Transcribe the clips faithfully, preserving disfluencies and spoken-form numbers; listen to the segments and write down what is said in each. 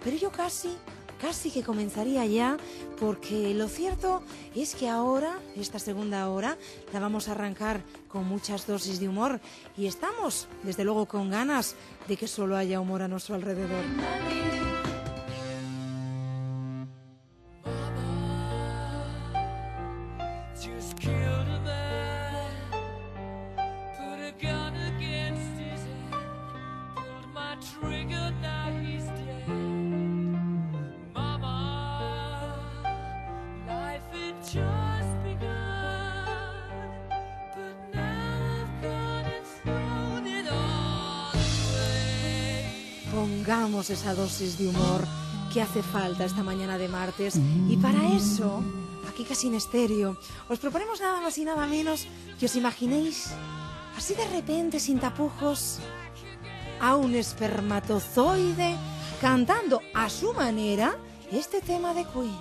pero yo casi, casi que comenzaría ya, porque lo cierto es que ahora, esta segunda hora, la vamos a arrancar con muchas dosis de humor y estamos, desde luego, con ganas de que solo haya humor a nuestro alrededor. Pongamos esa dosis de humor que hace falta esta mañana de martes. Y para eso, aquí casi en estéreo, os proponemos nada más y nada menos que os imaginéis, así de repente, sin tapujos, a un espermatozoide cantando a su manera este tema de Queen.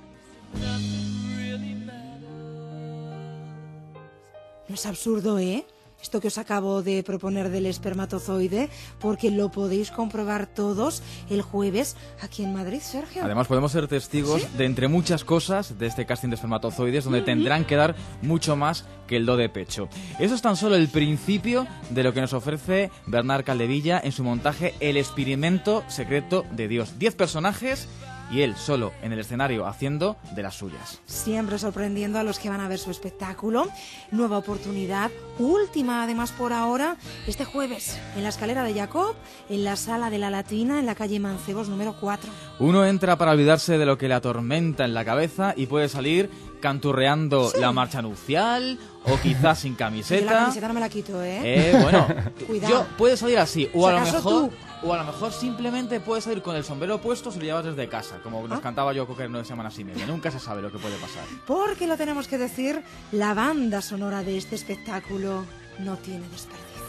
No es absurdo, ¿eh? Esto que os acabo de proponer del espermatozoide, porque lo podéis comprobar todos el jueves aquí en Madrid, Sergio. Además, podemos ser testigos, ¿sí?, de entre muchas cosas de este casting de espermatozoides, donde uh-huh. tendrán que dar mucho más que el do de pecho. Eso es tan solo el principio de lo que nos ofrece Bernard Caldevilla en su montaje El experimento secreto de Dios. Diez personajes y él solo en el escenario haciendo de las suyas. Siempre sorprendiendo a los que van a ver su espectáculo. Nueva oportunidad, última además por ahora, este jueves en la Escalera de Jacob, en la Sala de la Latina, en la calle Mancebos número cuatro. Uno entra para olvidarse de lo que le atormenta en la cabeza y puede salir canturreando sí. la marcha nupcial o quizás sin camiseta. Yo la camiseta no me la quito, ¿eh? Eh, bueno, Cuidado. Yo, puede salir así, o si a lo mejor... Tú. O a lo mejor simplemente puedes salir con el sombrero puesto si lo llevas desde casa, como nos ¿Ah? cantaba yo Cocker nueve semanas y media. Nunca se sabe lo que puede pasar. Porque lo tenemos que decir, la banda sonora de este espectáculo no tiene desperdicio.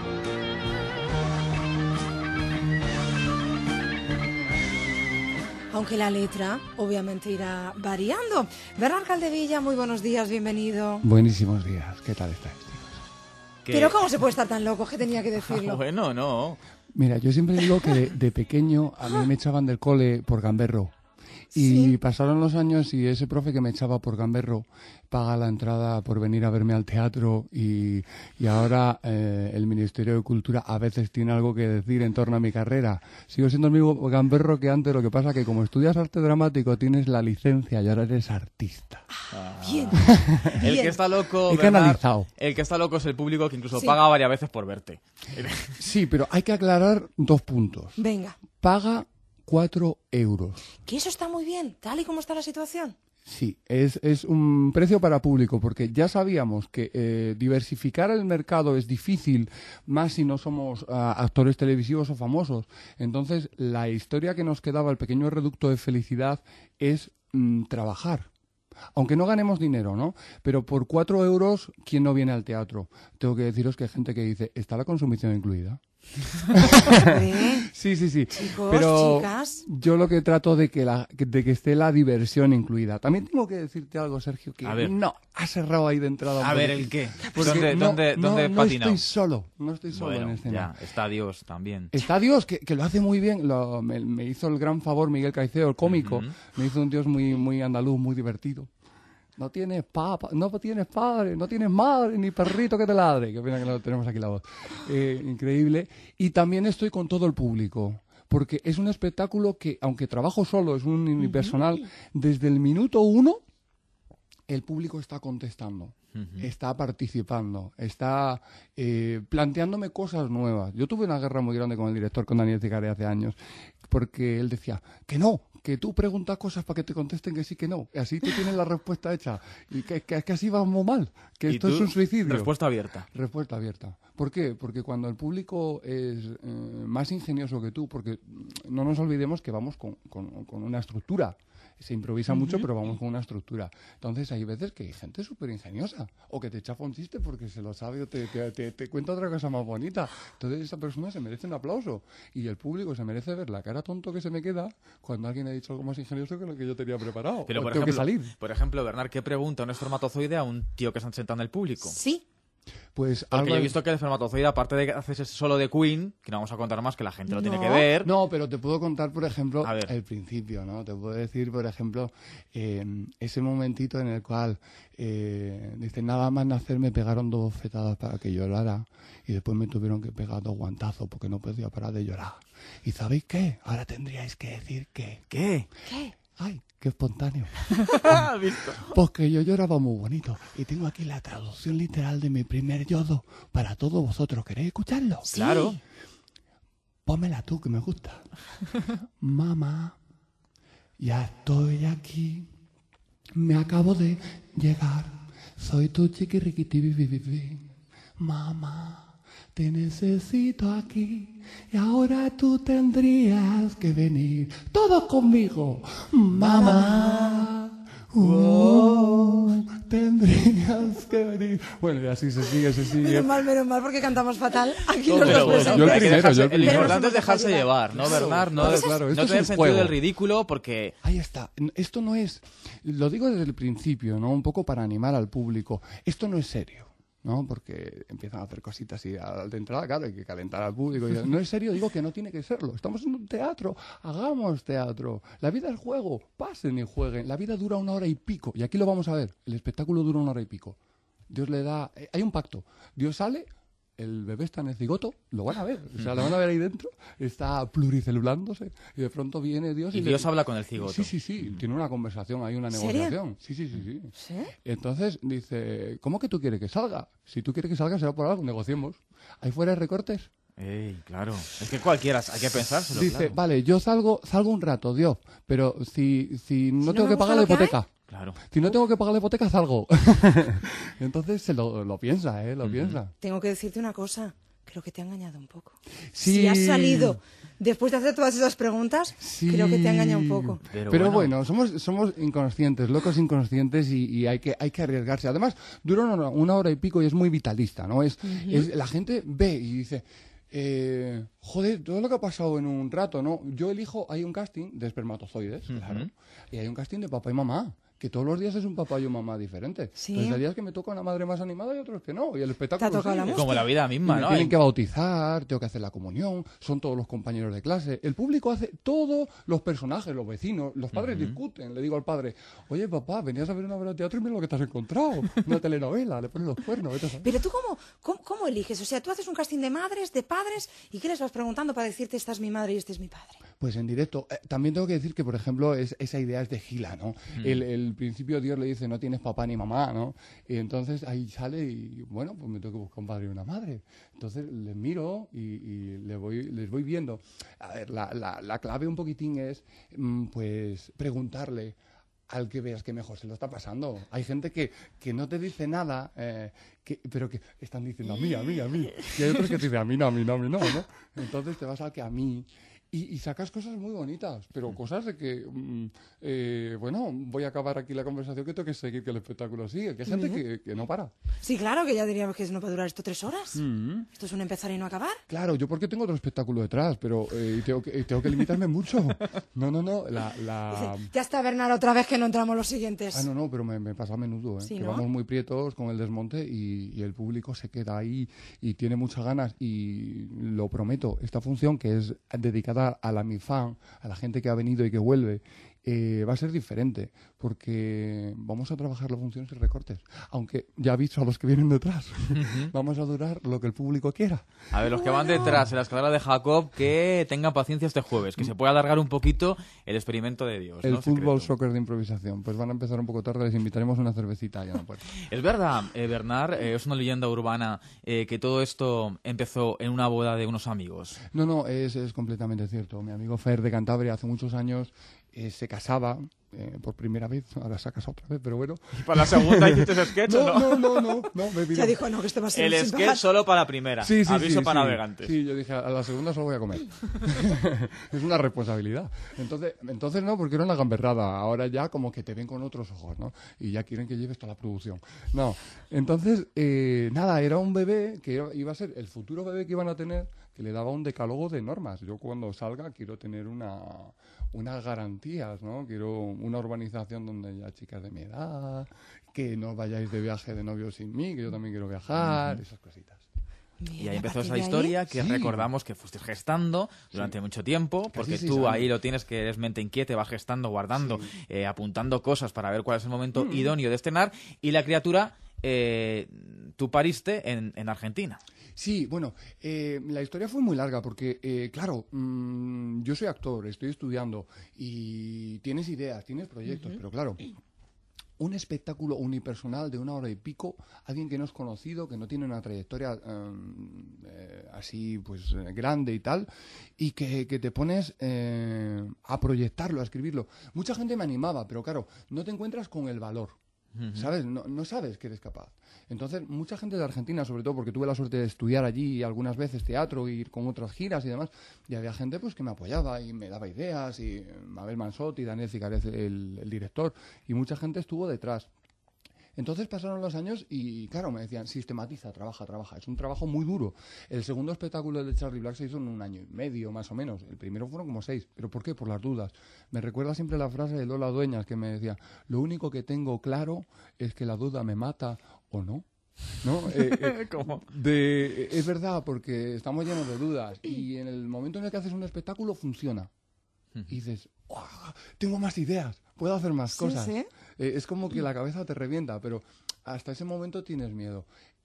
Aunque la letra obviamente irá variando. Bernard Caldevilla, muy buenos días, bienvenido. Buenísimos días, ¿qué tal estáis, chicos? ¿Qué? Pero ¿cómo se puede estar tan loco? Que tenía que decirlo. Bueno, no... Mira, yo siempre digo que de, de pequeño a mí me echaban del cole por gamberro. Y ¿sí? pasaron los años y ese profe que me echaba por gamberro paga la entrada por venir a verme al teatro y, y ahora eh, el Ministerio de Cultura a veces tiene algo que decir en torno a mi carrera. Sigo siendo el mismo gamberro que antes, lo que pasa que como estudias arte dramático tienes la licencia y ahora eres artista. Ah, bien. El que está loco, He Bernard, canalizado. El que está loco es el público que incluso sí. paga varias veces por verte. Sí, pero hay que aclarar dos puntos. Venga. Paga cuatro euros. Que eso está muy bien, tal y como está la situación. Sí, es, es un precio para público, porque ya sabíamos que eh, diversificar el mercado es difícil, más si no somos uh, actores televisivos o famosos. Entonces, la historia que nos quedaba, el pequeño reducto de felicidad, es mm, trabajar. Aunque no ganemos dinero, ¿no? Pero por cuatro euros, ¿quién no viene al teatro? Tengo que deciros que hay gente que dice, ¿está la consumición incluida? Sí, sí, sí. Chicos, pero chicas. Yo lo que trato de que, la, de que esté la diversión incluida. También tengo que decirte algo, Sergio, que no, has cerrado ahí de entrada. A ver, ¿el qué? ¿Dónde, no, dónde, no, dónde no estoy solo, no estoy solo bueno, en escena. Ya, está Dios también. Está Dios, que, que lo hace muy bien. Lo, me, me hizo el gran favor Miguel Caicedo, el cómico. Uh-huh. Me hizo un Dios muy, muy andaluz, muy divertido. No tienes papa, no tienes padre, no tienes madre, ni perrito que te ladre. Qué pena que no tenemos aquí la voz. Eh, increíble. Y también estoy con todo el público. Porque es un espectáculo que, aunque trabajo solo, es un unipersonal, desde el minuto uno, el público está contestando. Uh-huh. Está participando, está eh, planteándome cosas nuevas. Yo tuve una guerra muy grande con el director, con Daniel Cigaré, hace años, porque él decía que no, que tú preguntas cosas para que te contesten que sí, que no. Y así tú tienes la respuesta hecha. Y que, que, que así vamos mal, que esto es un suicidio. Respuesta abierta. Respuesta abierta. ¿Por qué? Porque cuando el público es eh, más ingenioso que tú, porque no nos olvidemos que vamos con, con, con una estructura. Se improvisa uh-huh. mucho, pero vamos con una estructura. Entonces hay veces que hay gente súper ingeniosa, o que te chafa un chiste porque se lo sabe o te, te, te, te cuenta otra cosa más bonita. Entonces esa persona se merece un aplauso y el público se merece ver la cara tonto que se me queda cuando alguien ha dicho algo más ingenioso que lo que yo tenía preparado. Pero por tengo ejemplo, que salir. Por ejemplo, Bernard, ¿qué pregunta un espermatozoide a un tío que está sentado en el público? Sí. Pues Porque algo yo he hay- visto que el espermatozoide, aparte de que haces ese solo de Queen, que no vamos a contar más, que la gente lo tiene No. que ver. No, pero te puedo contar, por ejemplo, A ver. el principio, ¿no? Te puedo decir, por ejemplo, eh, ese momentito en el cual, eh, dice, nada más nacer me pegaron dos bofetadas para que llorara y después me tuvieron que pegar dos guantazos porque no podía parar de llorar. ¿Y sabéis qué? Ahora tendríais que decir que... ¿Qué? ¿Qué? ¡Ay, qué espontáneo! ¿Has visto? Porque yo lloraba muy bonito y tengo aquí la traducción literal de mi primer yodo para todos vosotros. ¿Queréis escucharlo? Sí. Claro. Pómela tú, que me gusta. Mamá, ya estoy aquí. Me acabo de llegar. Soy tu chiquiriquitibibibi. Mamá, te necesito aquí. Y ahora tú tendrías que venir. Todos conmigo. Mamá. Oh, tendrías que venir. Bueno, y así se sigue, se sigue. Menos mal, menos mal, porque cantamos fatal. Aquí Pero los dos bueno, presentes. yo el hay que primero, dejarse- yo el el primero. importante es Pero dejarse somos llevar, ¿no, Claro. Bernard? No, Claro, claro, esto no es tener un sentido juego. del ridículo, porque Ahí está. Esto no es, lo digo desde el principio, ¿no? Un poco para animar al público. Esto no es serio, ¿no? Porque empiezan a hacer cositas y al de entrada, claro, hay que calentar al público. Y no es serio, digo que no tiene que serlo. Estamos en un teatro, hagamos teatro. La vida es juego, pasen y jueguen. La vida dura una hora y pico. Y aquí lo vamos a ver. El espectáculo dura una hora y pico. Dios le da... eh, Hay un pacto. Dios sale... El bebé está en el cigoto, lo van a ver, o sea, lo van a ver ahí dentro, está pluricelulándose y de pronto viene Dios y, y le- Dios habla con el cigoto. Sí, sí, sí, tiene una conversación, hay una ¿Serio? negociación. Sí, sí, sí, sí. ¿Sí? Entonces dice, ¿cómo que tú quieres que salga? Si tú quieres que salga será por algo, negociemos. Ahí fuera hay recortes. Ey, claro. Es que cualquiera, hay que pensárselo, Dice, claro. vale, yo salgo, salgo un rato, Dios, pero si, si no no tengo me que gusta pagar la lo que hay. hipoteca. Claro. Si no tengo que pagar la hipoteca, salgo. Entonces se lo, lo piensa, ¿eh? Lo piensa. Tengo que decirte una cosa. Creo que te ha engañado un poco. Sí. Si has salido después de hacer todas esas preguntas, Sí. creo que te ha engañado un poco. Pero, Pero, bueno, bueno, somos, somos inconscientes, locos inconscientes y, y hay, que, hay que arriesgarse. Además, dura una, una hora y pico y es muy vitalista, ¿no? Es, es la gente ve y dice, eh, joder, todo lo que ha pasado en un rato, ¿no? Yo elijo, hay un casting de espermatozoides, claro, y hay un casting de papá y mamá. Que todos los días es un papá y una mamá diferente. Sí. Entonces hay días que me toca una madre más animada y otros que no. Y el espectáculo Te ha tocado la sigue. música. como la vida Y misma, me ¿no? tienen Hay- que bautizar, tengo que hacer la comunión, son todos los compañeros de clase. El público hace todos los personajes, los vecinos, los padres discuten. Le digo al padre, oye papá, venías a ver una obra de teatro y mira lo que te has encontrado. Una telenovela, le pones los cuernos. vete a saber". Pero tú, cómo, cómo, cómo eliges? O sea, tú haces un casting de madres, de padres, ¿y qué les vas preguntando para decirte esta es mi madre y este es mi padre? Pues en directo. Eh, también tengo que decir que, por ejemplo, es, esa idea es de Gila, ¿no? El, el principio Dios le dice, no tienes papá ni mamá, ¿no? Y entonces ahí sale y, bueno, pues me tengo que buscar un padre y una madre. Entonces les miro y, y le voy, les voy viendo. A ver, la, la, la clave un poquitín es, mm, pues, preguntarle al que veas que mejor se lo está pasando. Hay gente que, que no te dice nada, eh, que, pero que están diciendo a mí, a mí, a mí. Y hay otros que te dicen a mí no, a mí no, a mí no, ¿no? Entonces te vas al que a mí. Y, y sacas cosas muy bonitas, pero cosas de que, mm, eh, bueno, voy a acabar aquí la conversación que tengo que seguir que el espectáculo sigue. Que hay gente que, que no para. Sí, claro, que ya diríamos que no puede durar esto tres horas. Esto es un empezar y no acabar. Claro, yo porque tengo otro espectáculo detrás, pero eh, y tengo, que, y tengo que limitarme mucho. No, no, no, la... la... Dice, ya está Bernard otra vez que no entramos los siguientes. Ah, no, no, pero me, me pasa a menudo, ¿eh? Sí, que ¿no? vamos muy prietos con el desmonte y, y el público se queda ahí y tiene muchas ganas y lo prometo, esta función que es dedicada a la mi fan, a la gente que ha venido y que vuelve, eh, va a ser diferente porque vamos a trabajar las funciones y recortes, aunque ya aviso a los que vienen detrás, vamos a durar lo que el público quiera. A ver, los que van detrás en la escalera de Jacob, que tengan paciencia este jueves, que se pueda alargar un poquito el experimento de Dios. El ¿no? fútbol, Secreto. soccer de improvisación, pues van a empezar un poco tarde, les invitaremos una cervecita ya no puedo. Es verdad, eh, Bernard, eh, es una leyenda urbana eh, que todo esto empezó en una boda de unos amigos. No, no, es, es completamente cierto. Mi amigo Fer de Cantabria hace muchos años eh, se casaba eh, por primera vez, ahora se ha casado otra vez, pero bueno. ¿Y para la segunda hiciste ese sketch o No, no? no, no, no, no, me vino. Ya dijo, no, que esto va a ser El sin sketch pagar. solo para la primera. Sí, sí, Aviso sí, para sí. navegantes. Sí, yo dije, a la segunda solo voy a comer. Es una responsabilidad. Entonces, entonces no, porque era una gamberrada. Ahora ya como que te ven con otros ojos, ¿no? Y ya quieren que lleves toda la producción. No. Entonces, eh, nada, era un bebé que iba a ser el futuro bebé que iban a tener, que le daba un decálogo de normas. Yo cuando salga quiero tener una, unas garantías, ¿no? Quiero una urbanización donde haya chicas de mi edad, que no vayáis de viaje de novio sin mí, que yo también quiero viajar, uh-huh. esas cositas. Bien, y ahí empezó esa ahí? historia que sí. recordamos que fuiste gestando durante sí. mucho tiempo, porque Casi tú años. ahí lo tienes, que eres mente inquieta, vas gestando, guardando, sí. eh, apuntando cosas para ver cuál es el momento mm. idóneo de estrenar, y la criatura eh, tú pariste en, en Argentina. Sí, bueno, eh, la historia fue muy larga porque, eh, claro, mmm, yo soy actor, estoy estudiando y tienes ideas, tienes proyectos, uh-huh. pero claro... un espectáculo unipersonal de una hora y pico, alguien que no es conocido, que no tiene una trayectoria um, eh, así pues eh, grande y tal, y que, que te pones eh, a proyectarlo, a escribirlo. Mucha gente me animaba, pero claro, no te encuentras con el valor. Uh-huh. ¿Sabes? No, no sabes que eres capaz. Entonces, mucha gente de Argentina, sobre todo porque tuve la suerte de estudiar allí algunas veces teatro, ir con otras giras y demás, y había gente pues que me apoyaba y me daba ideas, y Mabel Manzotti, Daniel Cicarez, el, el director, y mucha gente estuvo detrás. Entonces pasaron los años y, claro, me decían, sistematiza, trabaja, trabaja. Es un trabajo muy duro. El segundo espectáculo de Charlie Black se hizo en un año y medio, más o menos. El primero fueron como seis. ¿Pero por qué? Por las dudas. Me recuerda siempre la frase de Lola Dueñas que me decía, lo único que tengo claro es que la duda me mata o no. ¿No? Eh, eh, ¿Cómo? De, es verdad, porque estamos llenos de dudas. Y en el momento en el que haces un espectáculo, funciona. Y dices, oh, tengo más ideas, puedo hacer más sí, cosas. ¿sí? Eh, es como que la cabeza te revienta, pero hasta ese momento tienes miedo.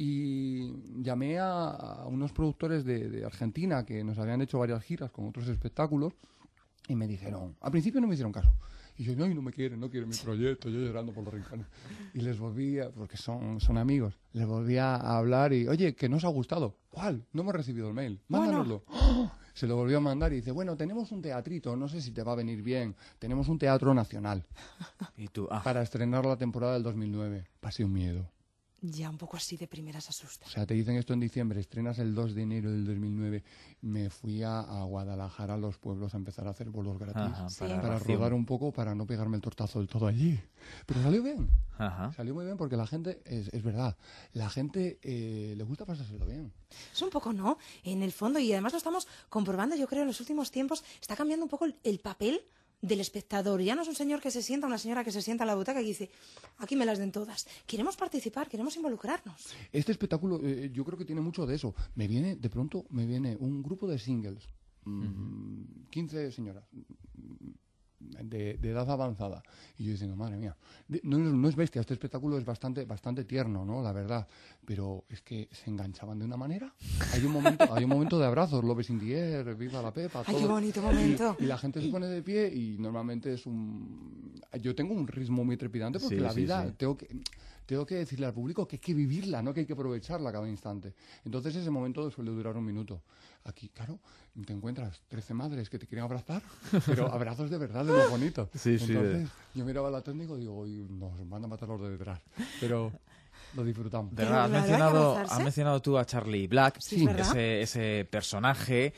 Y llamé a, a unos productores de, de Argentina que nos habían hecho varias giras con otros espectáculos y me dijeron, al principio no me hicieron caso. Y yo, no, no me quieren, no quieren mi proyecto, yo llorando por los rincones. Y les volví, a, porque son, son amigos, les volví a hablar y, oye, que no os ha gustado. ¿Cuál? No hemos recibido el mail, mándanoslo. Bueno. ¡Oh! Se lo volvió a mandar y dice, bueno, tenemos un teatrito, no sé si te va a venir bien, tenemos un teatro nacional. ¿Y tú? Ah. Para estrenar la temporada del dos mil nueve. Pasé un miedo. Ya un poco así de primeras asusta. O sea, te dicen esto en diciembre, estrenas el dos de enero del dos mil nueve. Me fui a, a Guadalajara, a los pueblos, a empezar a hacer bolos gratis. Ajá, para, sí. para rodar un poco, para no pegarme el tortazo del todo allí. Pero salió bien. Ajá. Salió muy bien porque la gente, es, es verdad, la gente eh, le gusta pasárselo bien. Es un poco, ¿no? En el fondo, y además lo estamos comprobando, yo creo, en los últimos tiempos, está cambiando un poco el, el papel del espectador. Ya no es un señor que se sienta, una señora que se sienta en la butaca y dice, aquí me las den todas. Queremos participar, queremos involucrarnos. Este espectáculo, eh, yo creo que tiene mucho de eso. Me viene, de pronto, me viene un grupo de singles, mmm, uh-huh. quince señoras, de, de edad avanzada. Y yo diciendo, madre mía, no, no es bestia, este espectáculo es bastante, bastante tierno, ¿no? La verdad. Pero es que se enganchaban de una manera. Hay un momento, hay un momento de abrazos, Love is in the air, viva la Pepa, Ay, todo. qué bonito momento. Y, y la gente se pone de pie y normalmente es un... Yo tengo un ritmo muy trepidante porque sí, la vida sí, sí. tengo que... Tengo que decirle al público que hay que vivirla, no que hay que aprovecharla cada instante. Entonces ese momento suele durar un minuto. Aquí, claro, te encuentras trece madres que te quieren abrazar, pero abrazos de verdad, de lo bonito. Sí, Entonces sí, de... yo miraba al técnico y digo, nos van a matar los de detrás. Pero... lo disfrutamos. De verdad, has mencionado, has mencionado tú a Charlie Black, sí, ese, ese personaje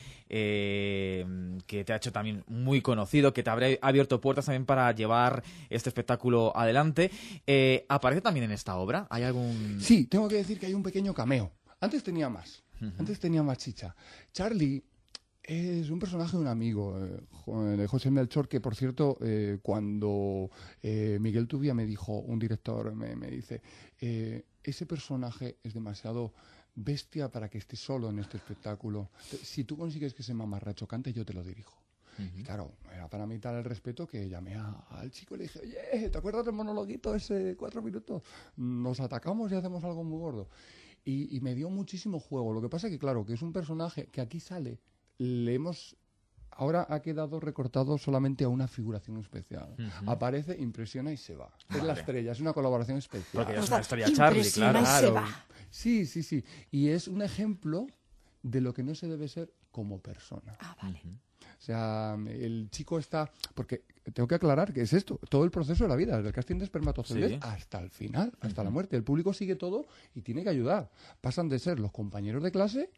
eh, que te ha hecho también muy conocido, que te habrá abierto puertas también para llevar este espectáculo adelante. Eh, ¿Aparece también en esta obra? ¿Hay algún...? Sí, tengo que decir que hay un pequeño cameo. Antes tenía más, uh-huh. antes tenía más chicha. Charlie es un personaje de un amigo, eh, de José Melchor, que por cierto, eh, cuando eh, Miguel Tubia me dijo, un director me, me dice, eh, ese personaje es demasiado bestia para que esté solo en este espectáculo. Si tú consigues que ese mamarracho cante, yo te lo dirijo. Uh-huh. Y claro, era para mí tal el respeto que llamé a, al chico y le dije, oye, ¿te acuerdas del monologuito ese cuatro minutos? Nos atacamos y hacemos algo muy gordo. Y, y me dio muchísimo juego. Lo que pasa es que, claro, que es un personaje que aquí sale... le hemos ahora ha quedado recortado solamente a una figuración especial. Uh-huh. Aparece, impresiona y se va. Vale. Es la estrella, es una colaboración especial. Porque es una historia Charlie, claro. Y se va. Sí, sí, sí. Y es un ejemplo de lo que no se debe ser como persona. Ah, vale. Uh-huh. O sea, el chico está... Porque tengo que aclarar que es esto, todo el proceso de la vida, desde el casting de espermatozoides sí. hasta el final, hasta uh-huh. la muerte. El público sigue todo y tiene que ayudar. Pasan de ser los compañeros de clase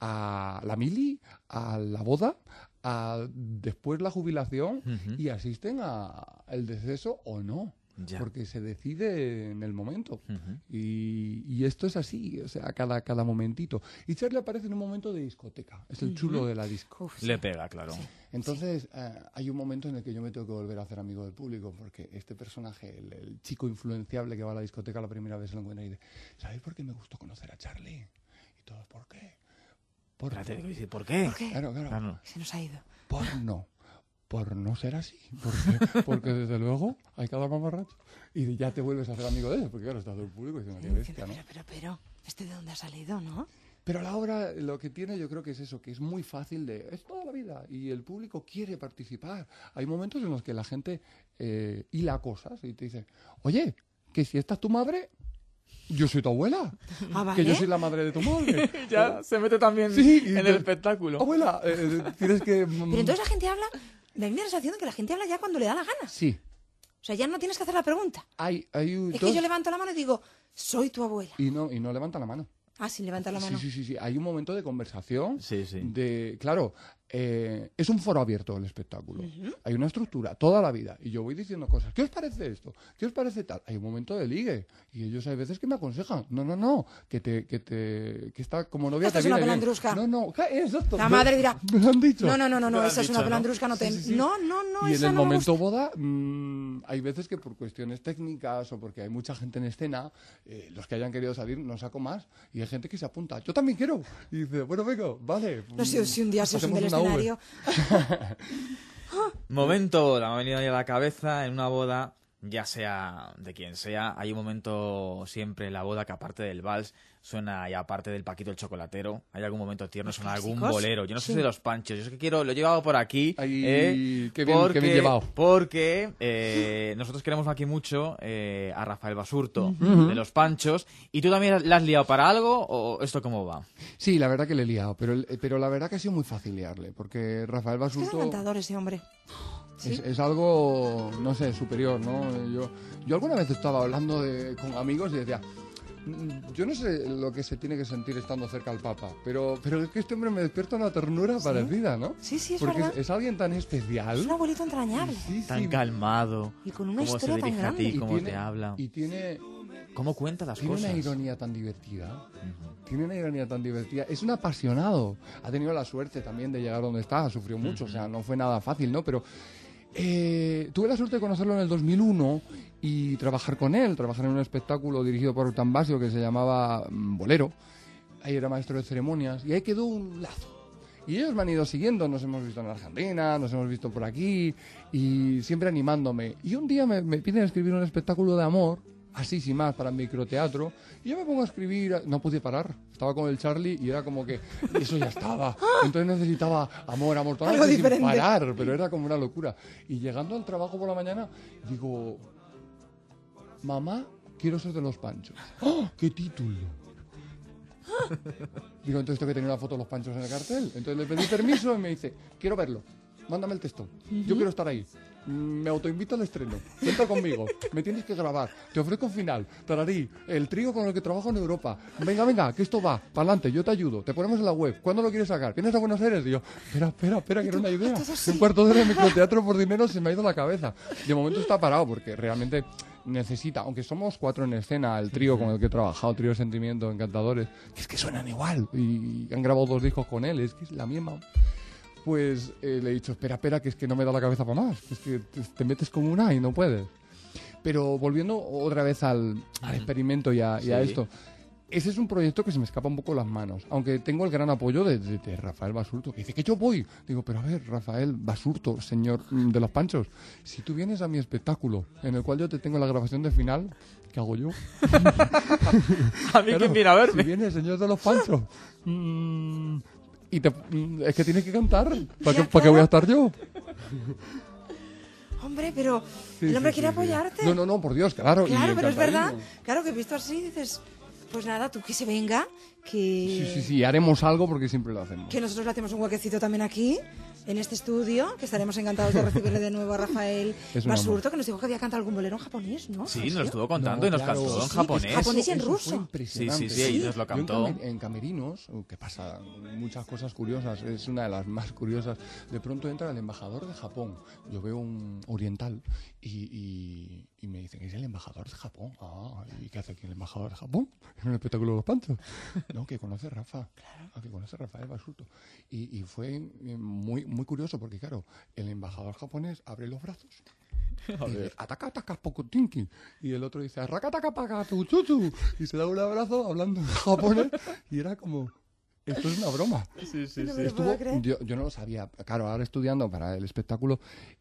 a la mili, a la boda, a después la jubilación uh-huh. y asisten al deceso o no. Ya. porque se decide en el momento. Ujú. y, y esto es así, o sea, cada, cada momentito. Y Charlie aparece en un momento de discoteca, es el chulo de la disco. Uf, sí. Le pega, claro. Entonces, eh, hay un momento en el que yo me tengo que volver a hacer amigo del público, porque este personaje, el, el chico influenciable que va a la discoteca la primera vez, se lo encuentra y dice, ¿sabéis por qué me gustó conocer a Charlie? Y todo, ¿por qué? Por, Espérate, dice, ¿por qué? ¿Por qué? Claro, claro. Claro. Se nos ha ido. Por no. Por no ser así. Porque, porque desde luego hay cada mamarracho. Y ya te vuelves a hacer amigo de él, porque claro, está todo el público diciendo, qué bestia, ¿no? Pero, pero, pero, ¿este de dónde ha salido, no? Pero la obra lo que tiene yo creo que es eso, que es muy fácil de... Es toda la vida y el público quiere participar. Hay momentos en los que la gente eh, hila cosas y te dice, oye, que si esta es tu madre, yo soy tu abuela. Ah, ¿vale? Que yo soy la madre de tu madre. Ya se mete también Sí, y en te- el espectáculo. Abuela, eh, tienes que... mm, Pero entonces la gente habla... Me da la sensación de que la gente habla ya cuando le da la gana. Sí, O sea, ya no tienes que hacer la pregunta. hay, hay Es dos... que yo levanto la mano y digo, soy tu abuela. Y no, y no levanta la mano. Ah, sí, levanta la mano. Sí, sí, sí, sí. Hay un momento de conversación. Sí, sí. De, claro, eh, es un foro abierto el espectáculo. Hay una estructura toda la vida. Y yo voy diciendo cosas. ¿Qué os parece esto? ¿Qué os parece tal? Hay un momento de ligue. Y ellos hay veces que me aconsejan. No, no, no. Que te, que te, que está como novia Esta te es una viene bien. pelandrusca. No, no. ja, Exacto. La Me- madre dirá, Me lo han dicho. No, no, no, no, no, Lo esa han es una dicho, ¿no? pelandrusca, no te... Sí, sí, sí. No, no, no, Y en esa el no me momento gusta. boda, mmm, hay veces que por cuestiones técnicas o porque hay mucha gente en escena, eh, los que hayan querido salir no saco más. Y hay gente que se apunta. Yo también quiero. Y dice, bueno, venga, vale. No sé si un día se os hunde el hacemos una V. escenario. Momento, la me ha venido ahí a la cabeza en una boda, ya sea de quien sea, hay un momento siempre en la boda que aparte del vals suena, y aparte del Paquito el chocolatero, hay algún momento tierno, ¿Los suena algún clásicos? bolero. Yo no sé Sí. si de los Panchos, yo es que quiero, lo he llevado por aquí. Ay, eh, qué bien- qué bien llevado. Porque eh, nosotros queremos aquí mucho eh, a Rafael Basurto, de los Panchos, y tú también la has liado para algo, ¿o esto cómo va? Sí, la verdad que le he liado, pero, el- pero la verdad que ha sido muy fácil liarle, porque Rafael Es que es Basurto encantador ese hombre. es, es algo, no sé, superior, ¿no? Yo, yo alguna vez estaba hablando de, con amigos y decía, "Mm, yo no sé lo que se tiene que sentir estando cerca al Papa, pero, pero es que este hombre me despierta una ternura parecida, ¿no? Sí, sí, es Porque es, verdad. es alguien tan especial. Es un abuelito entrañable. Sí, Tan sí, calmado, Y con una cómo se historia tan dirige a grande. ti, y cómo tiene- te habla, Y tiene, cómo cuenta las tiene cosas. una ironía tan divertida. Tiene una ironía tan divertida. Es un apasionado. Ha tenido la suerte también de llegar donde está. Sufrió mucho. O sea, no fue nada fácil, ¿no? Pero eh, tuve la suerte de conocerlo en el dos mil uno y trabajar con él. Trabajar en un espectáculo dirigido por Tan Basio que se llamaba mm, Bolero. Ahí era maestro de ceremonias. Y ahí quedó un lazo. Y ellos me han ido siguiendo, nos hemos visto en Argentina, nos hemos visto por aquí, y siempre animándome. Y un día me, me piden escribir un espectáculo de amor, así sin más, para microteatro, y yo me pongo a escribir, no pude parar, estaba con el Charlie y era como que eso ya estaba. Entonces necesitaba amor, amor, toda la Algo noche sin diferente. parar, pero era como una locura. Y llegando al trabajo por la mañana, digo, mamá, quiero ser de los Panchos. ¡Oh, qué título! Digo, entonces tengo que tener una foto de los Panchos en el cartel. Entonces le pedí permiso y me dice, quiero verlo, mándame el texto, yo quiero estar ahí. Me autoinvito al estreno, cuenta conmigo, me tienes que grabar, te ofrezco final, tararí, el trío con el que trabajo en Europa. Venga, venga, que esto va, para adelante, yo te ayudo, te ponemos en la web. ¿Cuándo lo quieres sacar? ¿Vienes a Buenos Aires? Y yo, espera, espera, espera, que era una idea. todo así. Un cuarto de hora de microteatro por dinero se me ha ido la cabeza. De momento está parado porque realmente necesita, aunque somos cuatro en escena, el trío con el que he trabajado, trío de sentimiento, encantadores, que es que suenan igual y han grabado dos discos con él, es que es la misma. Pues eh, le he dicho, espera, espera, que es que no me da la cabeza para más, que es que te, te metes como una y no puedes. Pero volviendo otra vez al, al experimento y a, y a Sí. esto, ese es un proyecto que se me escapa un poco las manos, aunque tengo el gran apoyo de, de- de Rafael Basurto, que dice que yo voy. Digo, pero a ver, Rafael Basurto, señor mm, de los Panchos, si tú vienes a mi espectáculo, en el cual yo te tengo la grabación de final, ¿qué hago yo? A mí Claro, quién viene a verme. Si viene el señor de los Panchos, mm, y te, mm, es que tienes que cantar, ¿para qué, Ya, ¿para qué voy a claro. estar yo? Hombre, pero Sí, el hombre sí, quiere sí, sí. apoyarte. No, no, no, por Dios, claro. y Claro, pero es verdad. encantadísimo. Claro que visto así dices, pues nada, tú que se venga, que, Sí, sí, sí, haremos algo porque siempre lo hacemos. que nosotros le hacemos un huequecito también aquí en este estudio, que estaremos encantados de recibirle de nuevo a Rafael Es un Basurto, que nos dijo que había cantado algún bolero en japonés, ¿no? Sí, nos lo estuvo contando y nos claro. cantó en Sí, japonés. japonés y en Eso ruso. fue impresionante. Sí, sí, sí, y nos lo Yo en cantó. camer- En, camerinos, uh, que pasa muchas cosas curiosas, es una de las más curiosas. De pronto entra el embajador de Japón. Yo veo un oriental y, y, y me dicen, ¿es el embajador de Japón? Ah, ¿y qué hace aquí el embajador de Japón? En el espectáculo de los Panchos. No, que conoce a Rafa. Claro. Ah, que conoce a Rafael Basurto. Y, y fue eh, muy, muy curioso porque, claro, el embajador japonés abre los brazos. A Y dice, ver. "Ataka, ataka, pocotinki". Y el otro dice, "Rakataka, pagatu, chuchu". Y se da un abrazo hablando en japonés. Y era como, esto es una broma. Sí, sí, No sí. me lo puedo creer. Yo, yo no lo sabía. Claro, ahora estudiando para el espectáculo,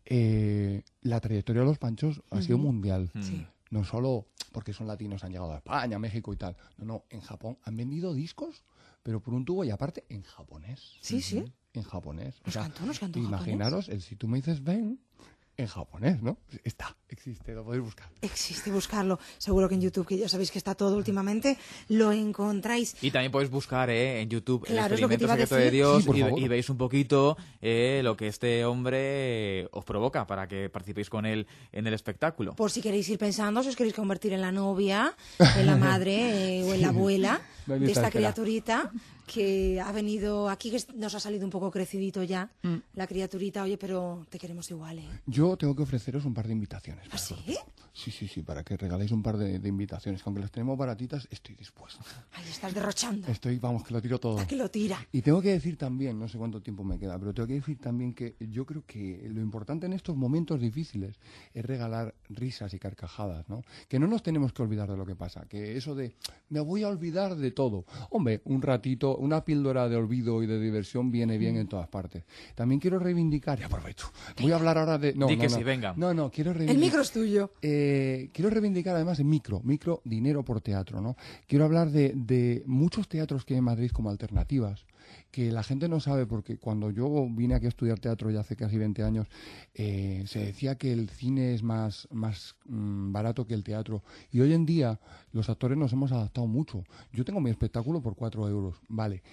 eh, la trayectoria de los Panchos ha sido mundial. Sí. No solo porque son latinos, han llegado a España, México y tal. No, no, en Japón han vendido discos, pero por un tubo y aparte en japonés. Sí, sí. En japonés. Nos cantó, nos cantó en imaginaros el si tú me dices ven en japonés, ¿no? Está, existe, lo podéis buscar. Existe, buscarlo. Seguro que en YouTube, que ya sabéis que está todo últimamente, lo encontráis. Y también podéis buscar eh, en YouTube Claro, el es lo que te experimento iba a secreto de decir. Dios Sí, por y, favor. y veis un poquito eh, lo que este hombre os provoca para que participéis con él en el espectáculo. Por si queréis ir pensando, si os queréis convertir en la novia, en la madre eh, o en la abuela No hay de lista de esta espera. criaturita que ha venido aquí, que nos ha salido un poco crecidito ya, Mm. la criaturita. Oye, pero te queremos igual, ¿eh? Yo tengo que ofreceros un par de invitaciones. ¿Ah, para sí? vosotros. Sí, sí, sí, para que regaléis un par de, de invitaciones. Que aunque las tenemos baratitas, estoy dispuesto. Ahí estás derrochando. Estoy, vamos, que lo tiro todo. ¿A que lo tira? Y tengo que decir también, no sé cuánto tiempo me queda, pero tengo que decir también que yo creo que lo importante en estos momentos difíciles es regalar risas y carcajadas, ¿no? Que no nos tenemos que olvidar de lo que pasa, que eso de me voy a olvidar de todo. Hombre, un ratito, una píldora de olvido y de diversión viene bien en todas partes. También quiero reivindicar, y aprovecho, voy a hablar ahora de... No, Di no, que no. sí, venga. No, no, quiero El reivindicar... micro es tuyo. Eh, quiero reivindicar además en micro, micro dinero por teatro, ¿no? Quiero hablar de, de muchos teatros que hay en Madrid como alternativas, que la gente no sabe porque cuando yo vine aquí a estudiar teatro ya hace casi veinte años, eh, se decía que el cine es más, más mm, barato que el teatro y hoy en día los actores nos hemos adaptado mucho. Yo tengo mi espectáculo por cuatro euros, vale.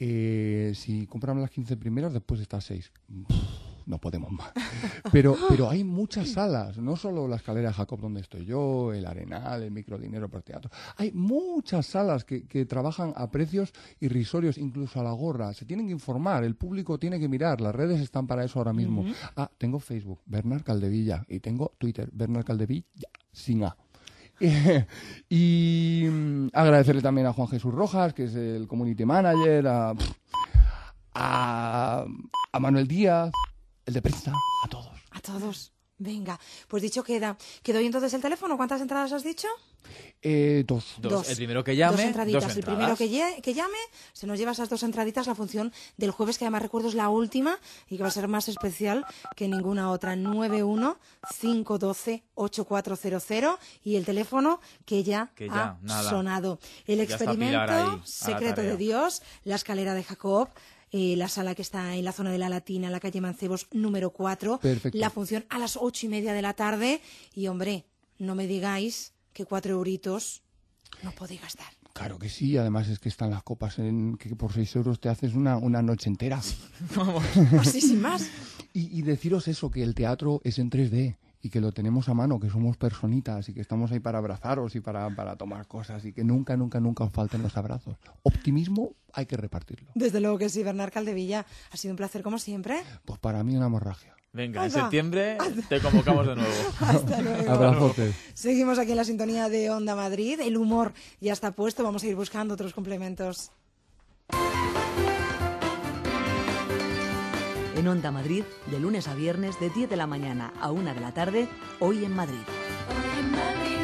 Eh, si compran las quince primeras, después está a seis. No podemos más. Pero, pero hay muchas salas, no solo la Escalera de Jacob donde estoy yo, el Arenal, el Microdinero por Teatro. Hay muchas salas que, que trabajan a precios irrisorios, incluso a la gorra. Se tienen que informar, el público tiene que mirar, las redes están para eso ahora mismo. Uh-huh. Ah, tengo Facebook, Bernard Caldevilla, y tengo Twitter, Bernard Caldevilla, sin A. Y mm, agradecerle también a Juan Jesús Rojas, que es el community manager, a, a, a Manuel Díaz, el de prensa, a todos. A todos. Venga, pues dicho queda. ¿Quedó hoy entonces el teléfono? ¿Cuántas entradas has dicho? Eh, dos. Dos. Dos. El primero que llame, dos entraditas. dos El primero entradas. que, lle- que llame, se nos lleva esas dos entraditas, la función del jueves, que además recuerdo es la última y que va a ser más especial que ninguna otra. nueve uno cinco uno dos ocho cuatro cero cero y el teléfono que ya, Que ya, ha nada. sonado. El Ya está experimento Pilar ahí, a la secreto de tarea. Dios, la Escalera de Jacob. Eh, la sala que está en la zona de la Latina, en la calle Mancebos, número cuatro. Perfecto. La función a las ocho y media de la tarde. Y, hombre, no me digáis que cuatro euritos no podéis gastar. Claro que sí, además es que están las copas en que por seis euros te haces una, una noche entera. Así sin más. Y, y deciros eso, que el teatro es en tres D y que lo tenemos a mano, que somos personitas y que estamos ahí para abrazaros y para, para tomar cosas y que nunca, nunca, nunca os falten los abrazos. Optimismo hay que repartirlo. Desde luego que sí, Bernard Caldevilla. Ha sido un placer como siempre. Pues para mí una hemorragia. Venga, Ahí en va. septiembre te convocamos de nuevo. Hasta luego. Abrazotes. Seguimos aquí en la sintonía de Onda Madrid. El humor ya está puesto. Vamos a ir buscando otros complementos. En Onda Madrid, de lunes a viernes, de diez de la mañana a una de la tarde, Hoy en Madrid. Hoy en Madrid.